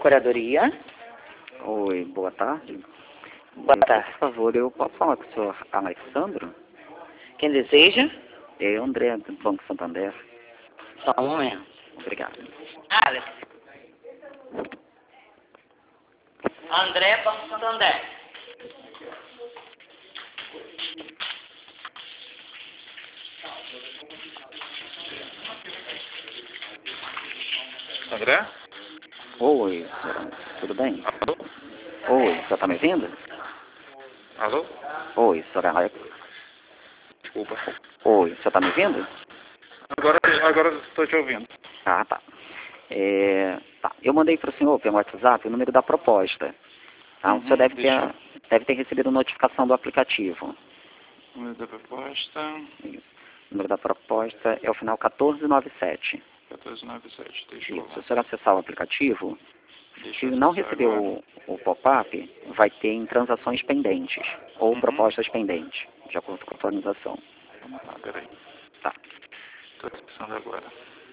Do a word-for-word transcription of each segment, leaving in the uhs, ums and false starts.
Procuradoria. Oi, boa tarde. Boa tarde. Por favor, eu posso falar com o senhor Alexandro? Quem deseja? É André, do Banco Santander. Só um momento. Obrigado. Alex. André, Banco Santander. André? Oi, senhor, tudo bem? Alô? Oi, o senhor está me ouvindo? Alô? Oi, senhor Alex. Desculpa. Oi, o senhor está me ouvindo? Agora, agora estou te ouvindo. Ah, tá. É, tá. Eu mandei para o senhor pelo WhatsApp o número da proposta. Tá? O Uhum, senhor deve ter, deixa deve ter recebido notificação do aplicativo. eu- Número da proposta. Isso. O número da proposta é o final quatorze noventa e sete. quatorze noventa e sete. Deixa eu Isso. Se lá. o senhor acessar o aplicativo, Deixa se eu não acessar recebeu agora. o, o pop-up, vai ter em transações pendentes ou Uhum. propostas pendentes, de acordo com a atualização. Vamos lá, peraí. Tá. Estou acessando agora.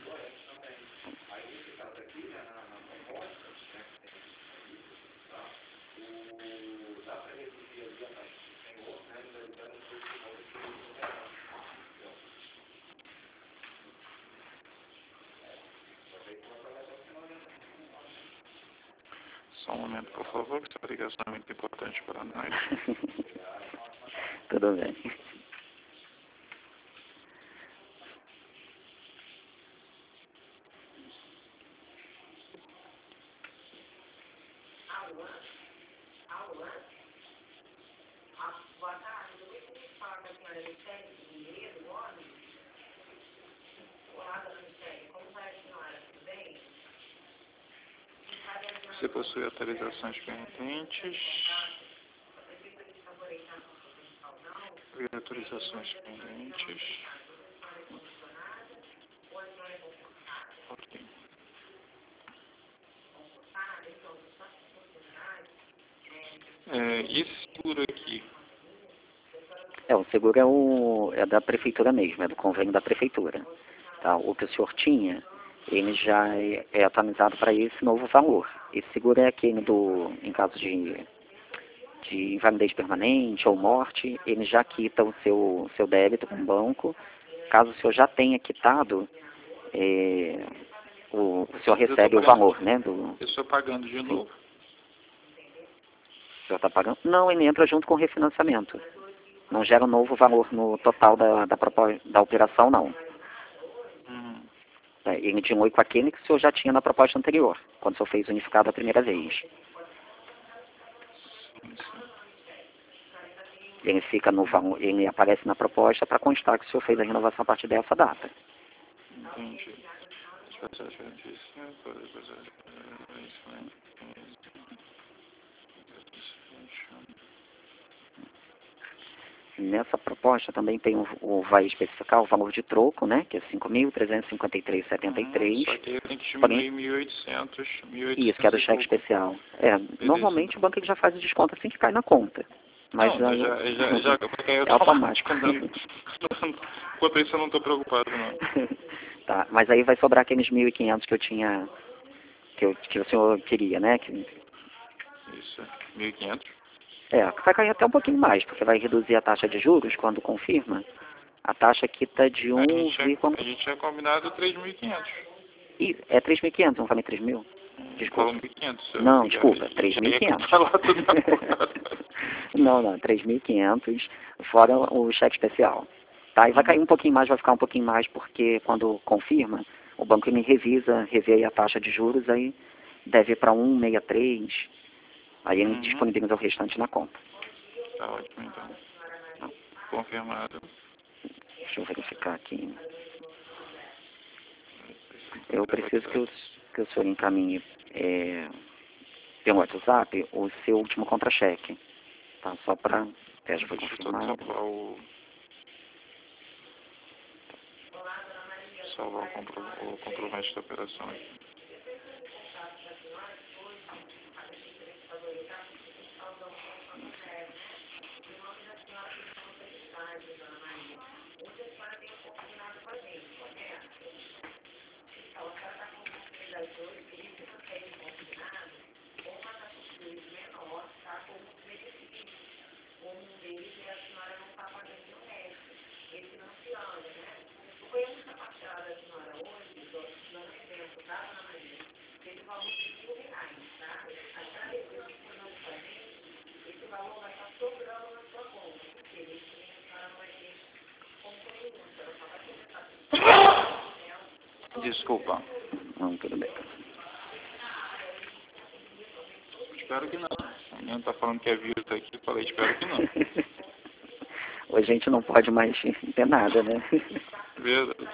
Só um momento, por favor, que essa ligação é muito importante para nós. Tudo bem. Você possui atualizações pendentes. Atualizações pendentes. Ok. É, esse seguro aqui, É, o seguro é, o, é da prefeitura mesmo, é do convênio da prefeitura. Tá? O que o senhor tinha, ele já é, é atualizado para esse novo valor. Esse seguro é aquele do, em caso de, de invalidez permanente ou morte, ele já quita o seu, seu débito com o banco. Caso o senhor já tenha quitado, é, o, o senhor eu tô recebe o pagando, valor, né? Do, eu estou pagando de novo. o senhor está pagando? Não, ele entra junto com o refinanciamento. Não gera um novo valor no total da, da, propó- da operação, não. Hum, É, ele dilui com aquele que o senhor já tinha na proposta anterior, quando o senhor fez unificado a primeira vez. sim, sim. Ele fica no valor, ele aparece na proposta para constar que o senhor fez a renovação a partir dessa data. Entendi. Nessa proposta também tem o, o vai especificar o valor de troco, né, que é cinco mil trezentos e cinquenta e três reais e setenta e três Hum, centavos. só que aí tem que diminuir mil e oitocentos. Isso, que é do cheque especial. É, normalmente o banco ele já faz o desconto assim que cai na conta. Mas Não, aí, já, já, já, porque aí eu é tô automático. Enquanto isso eu não estou preocupado, não. Tá, mas aí vai sobrar aqueles mil e quinhentos que eu tinha, que, eu, que o senhor queria, né? Que, Isso, mil e quinhentos. é, vai cair até um pouquinho mais, porque vai reduzir a taxa de juros quando confirma. A taxa quita de A um gente tinha, vírgula... a gente tinha combinado três mil e quinhentos. Ih, é três mil e quinhentos, não falei três mil? Falou Desculpa. mil e quinhentos. eu Não, já- desculpa, já três mil e ia quinhentos. falar tudo na porta. Não, não, três mil e quinhentos, fora o cheque especial. Tá, e vai cair um pouquinho mais, vai ficar um pouquinho mais, porque quando confirma, o banco ele revisa, revê aí a taxa de juros, aí deve ir para um vírgula sessenta e três, aí ele Uhum. disponibiliza o restante na conta. Tá ótimo, então. Confirmado. Deixa eu verificar aqui. Eu preciso que o, que o senhor encaminhe é, pelo WhatsApp o seu último contra-cheque. Tá? Só para... É, já foi Deixa eu só confirmado. salvar o... Salvar o, compro, o comprovante da operação aqui. Desculpa. Não, tudo bem. Espero que não. A menina tá falando que é vírus aqui, eu falei, espero que não. Hoje a gente não pode mais ter nada, né? Verdade.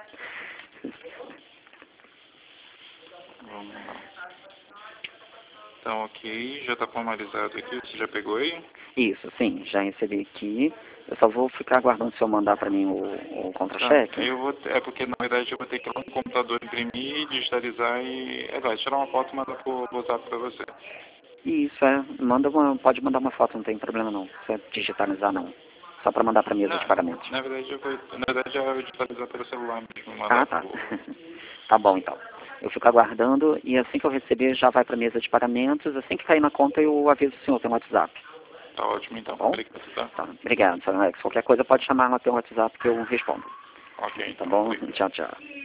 Vamos lá. Então, ok, já tá formalizado aqui, você já pegou aí? Isso, sim, já recebi aqui. Eu só vou ficar aguardando o senhor mandar para mim o, o Tá. contra-cheque. Eu vou, é porque na verdade eu vou ter que ir lá no computador imprimir, digitalizar e. É verdade, tirar uma foto e mandar por WhatsApp pra você. Isso, é. Manda uma, pode mandar uma foto, não tem problema não. Não precisa digitalizar não. Só para mandar para mesa de Não, pagamentos. na verdade eu vou. Na verdade eu vou digitalizar pelo celular mesmo, Ah, mandar tá. por. Tá bom, então. Eu fico aguardando e assim que eu receber já vai para mesa de pagamentos. Assim que cair na conta eu aviso o senhor pelo WhatsApp. Tá ótimo então. Tá bom? Obrigado, tá? Tá. Obrigado, senhor Alex. Qualquer coisa pode chamar lá pelo WhatsApp que eu respondo. Ok, Tá então. bom? Obrigado. Tchau, tchau.